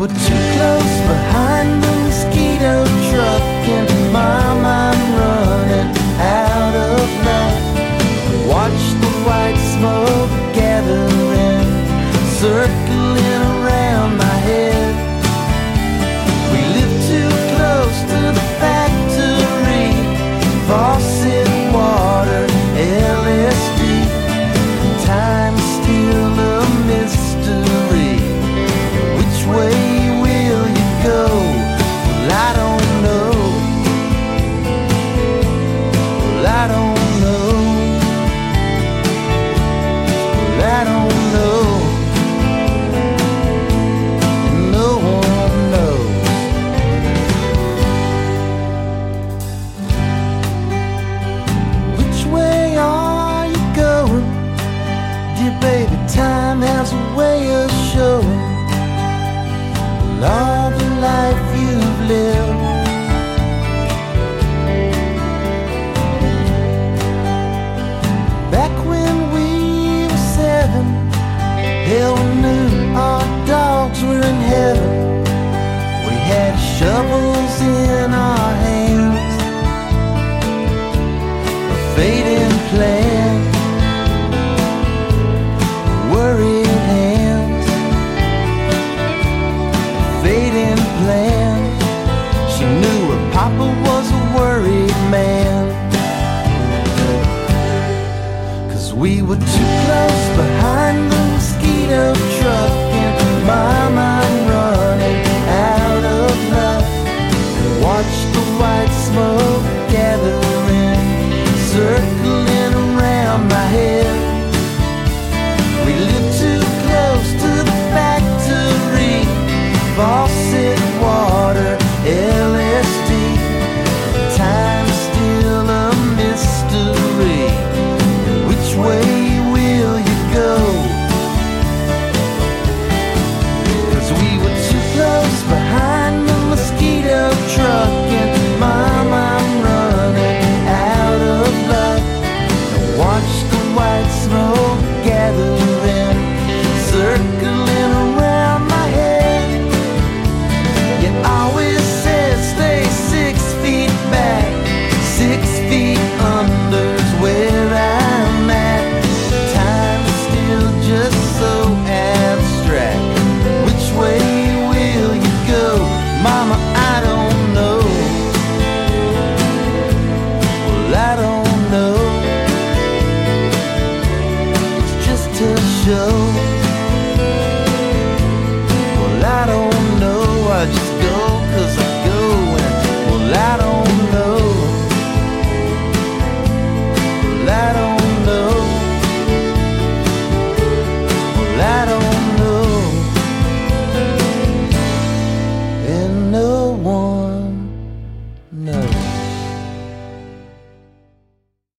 were too close behind the mosquito truck, and Mom, I'm running out of luck. Watch the white smoke gathering, circling around my head. We live too close to the factory, faucet water, LSD. Time's still a mystery. Which way will you go? Well, I don't know. Well, I don't know. Well, I don't know. No one knows. Which way are you going? Dear baby, time has a way of showing all the life you've lived. Back when we were 7, hell, we knew our dogs were in heaven. We had shovels in our hands, a fading plan, worried hands, fading plan. She knew her papa was a worried man, 'cause we were too close behind the mosquito truck, and Mom, I'm running out of luck. Watch the white smoke gathering, circling around my head. We live too close to the factory, faucet water, LSD. Time's still a mystery. Which way will you go? 'Cause we were too close behind the mosquito truck, and Mom, I'm running out of luck. Watch the white smoke gathering, circling around my head. You always said stay 6 feet back, 6 feet under's where I'm at. Time's still just so abstract. Which way will you go? Mama, I don't know. Well, I don't know. It's just a show.